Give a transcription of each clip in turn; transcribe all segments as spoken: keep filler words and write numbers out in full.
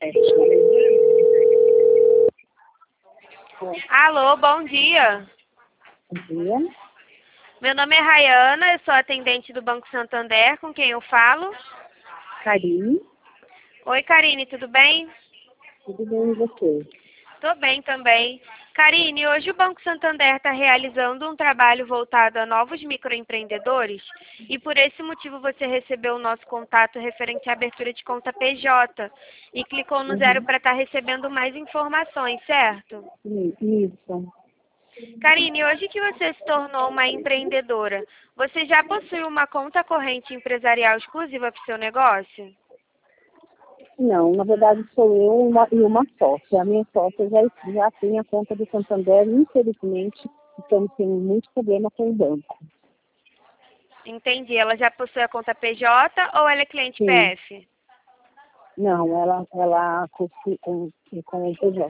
Alô, bom dia. Bom dia. Meu nome é Rayana, eu sou atendente do Banco Santander, com quem eu falo? Karine. Oi, Karine, tudo bem? Tudo bem e você? Tô bem também. Karine, hoje o Banco Santander está realizando um trabalho voltado a novos microempreendedores e por esse motivo você recebeu o nosso contato referente à abertura de conta P J e clicou no zero Uhum. para estar recebendo mais informações, certo? Isso. Karine, hoje que você se tornou uma empreendedora, você já possui uma conta corrente empresarial exclusiva para o seu negócio? Não, na verdade sou eu e uma, e uma sócia. A minha sócia já, já tem a conta do Santander, infelizmente estamos tendo muito problema com o banco. Entendi. Ela já possui a conta P J ou ela é cliente P Sim. F? Não, ela, ela com, com, com o P J.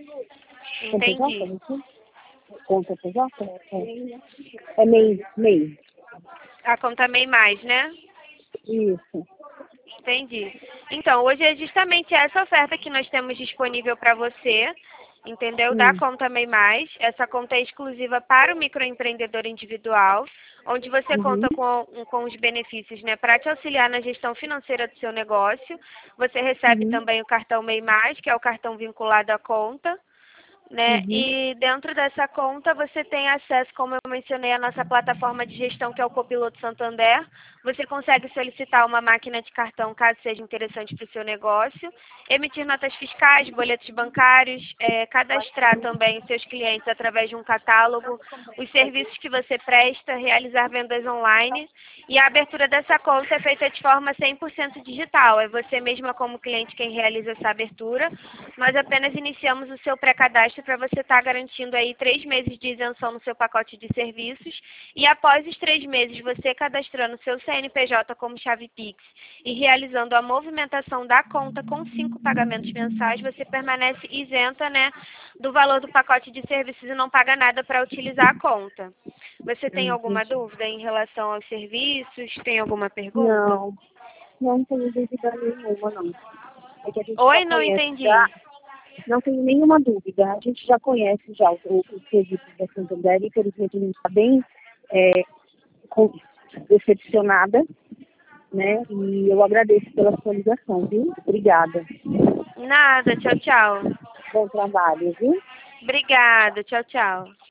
Com P J, Entendi. você? Conta P J? É, é MEI, MEI. A conta MEI mais, né? Isso. Entendi. Então, hoje é justamente essa oferta que nós temos disponível para você, entendeu? Da Hum. conta MEI mais. Essa conta é exclusiva para o microempreendedor individual, onde você Uhum. conta com, com os benefícios, né, para te auxiliar na gestão financeira do seu negócio. Você recebe Uhum. também o cartão MEI mais, que é o cartão vinculado à conta. Né? Uhum. E dentro dessa conta você tem acesso, como eu mencionei, à nossa plataforma de gestão, que é o Copiloto Santander. Você consegue solicitar uma máquina de cartão, caso seja interessante para o seu negócio, emitir notas fiscais, boletos bancários, é, cadastrar também os seus clientes através de um catálogo, os serviços que você presta, realizar vendas online. E a abertura dessa conta é feita de forma cem por cento digital. É você mesma como cliente quem realiza essa abertura. Nós apenas iniciamos o seu pré-cadastro para você estar garantindo aí três meses de isenção no seu pacote de serviços e após os três meses você cadastrando o seu C N P J como chave Pix e realizando a movimentação da conta com cinco pagamentos mensais, você permanece isenta, né, do valor do pacote de serviços e não paga nada para utilizar a conta. Você tem Hum, alguma entendi. dúvida em relação aos serviços? Tem alguma pergunta? Não, não tenho dúvida nenhuma, não. É que a gente já Oi, não conhece entendi. já, não tenho nenhuma dúvida. A gente já conhece já o, o, o serviço da Santander, infelizmente a gente está bem é, com, decepcionada, né? E eu agradeço pela sua ligação, viu? Obrigada. Nada, tchau, tchau. Bom trabalho, viu? Obrigada, tchau, tchau.